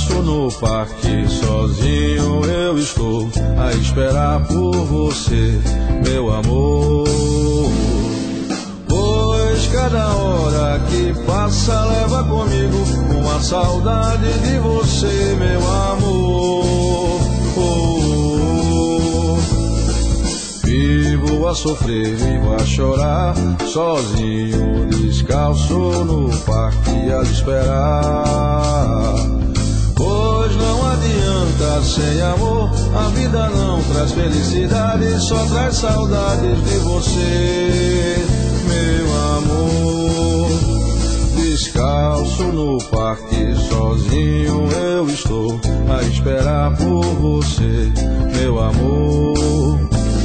Descalço no parque, sozinho eu estou a esperar por você, meu amor. Pois cada hora que passa leva comigo uma saudade de você, meu amor. Vivo a sofrer, vivo a chorar, sozinho, descalço no parque a esperar. Pois não adianta, sem amor a vida não traz felicidade, só traz saudades de você, meu amor. Descalço no parque, sozinho eu estou a esperar por você, meu amor.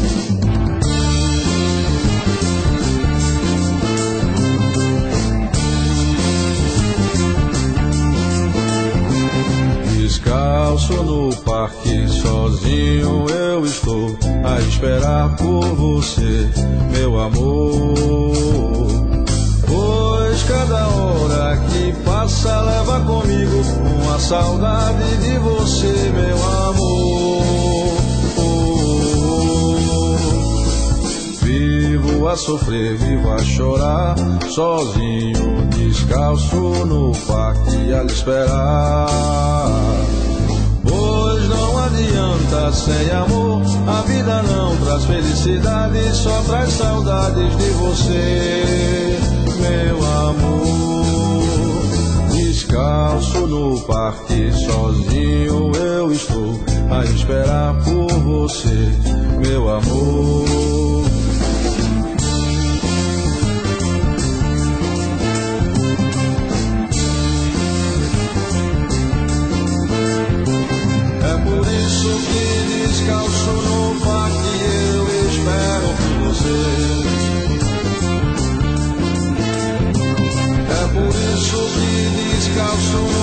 Descalço no parque, sozinho eu estou a esperar por você, meu amor. Pois cada hora que passa leva comigo uma saudade de você, meu amor. Vivo a sofrer, vivo a chorar, sozinho, descalço no parque a lhe esperar. Pois não adianta, sem amor a vida não traz felicidade, só traz saudades de você, meu amor. Descalço no parque, sozinho eu estou a esperar por você, meu amor. Descalço no parque eu espero por você. É por isso que descalço